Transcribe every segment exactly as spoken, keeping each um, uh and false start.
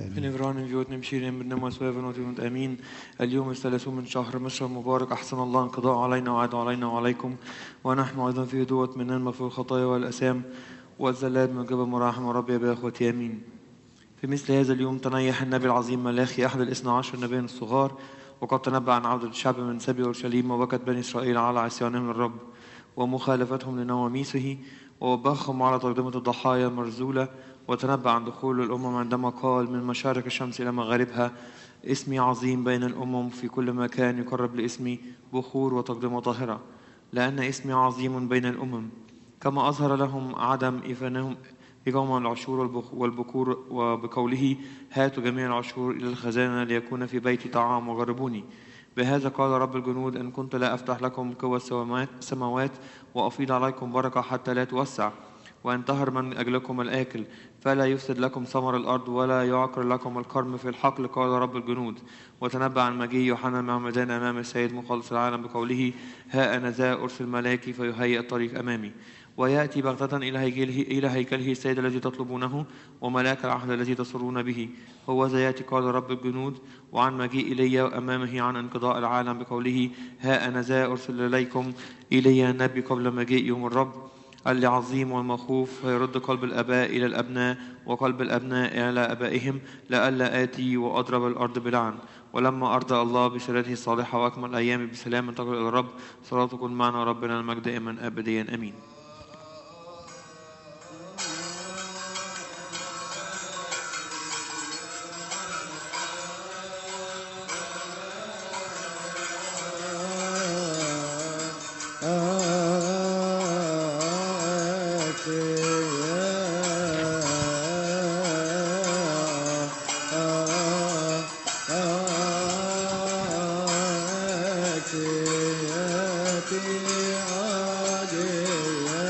آمين. نفران فيوت نمشيرين بالنمو سوافن وتيمت آمين. اليوم الثلاثون من شهر مصر المبارك، أحسن الله انقضاء علينا وعاد علينا وعليكم، ونحن أيضا في هدوء من المغفور الخطايا والأثام والزلات من قبل مراحم ربي يا أخوتي آمين. في مثل هذا اليوم تنيح النبي العظيم ملاخي أحد الاثنى عشر نبيا الصغار، وقد تنبأ عن عودة الشعب من سبي أورشليم وبكت بني إسرائيل على عصيانهم للرب ومخالفتهم لنواميسه، ووبخهم على تقدمة الضحايا المرزولة، وتنبأ عن دخول الأمم عندما قال: من مشارق الشمس إلى مغاربها اسمي عظيم بين الأمم، في كل مكان يقرب لاسمي بخور وتقدمة طاهرة، لأن اسمي عظيم بين الأمم. كما أظهر لهم عدم إيفانهم إقامة العشور والبكور، وبقوله: هاتوا جميع العشور إلى الخزانة ليكون في بيتي طعام وجربوني. بهذا قال رب الجنود: إن كنت لا أفتح لكم قوى السماوات وأفيض عليكم بركة حتى لا توسع، وانتهر من أجلكم الآكل، فلا يفسد لكم ثمر الأرض ولا يعكر لكم الكرم في الحقل، قال رب الجنود. وتنبأ عن مجيء يوحنا المعمدان أمام السيد مخلص العالم بقوله: ها أنا ذا أرسل ملاكي فيهيئ الطريق أمامي. ويأتي بغتة إلى هيكله, إلى هيكله السيد الذي تطلبونه وملاك العهد الذي تسرون به، هو ذا يأتي قال رب الجنود. وعن مجيء إلي أمامه عن انقضاء العالم بقوله: ها أنا ذا أرسل إليكم إلي النبي قبل مجيء يوم الرب العظيم والمخوف، فيرد قلب الآباء إلى الأبناء وقلب الأبناء إلى آبائهم، لئلا آتي وأضرب الأرض بلعن. ولما أرضى الله بشريعته الصالحة وأكمل أيام بسلام تقل إلى الرب. صلاة تكون معنا ربنا المجد دائما أبديا آمين.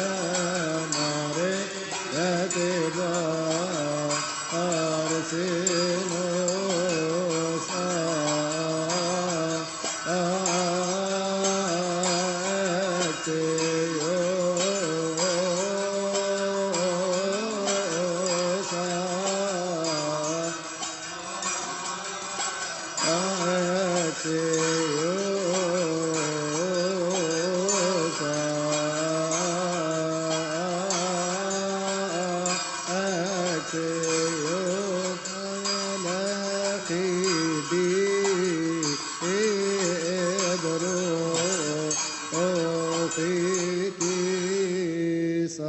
Arse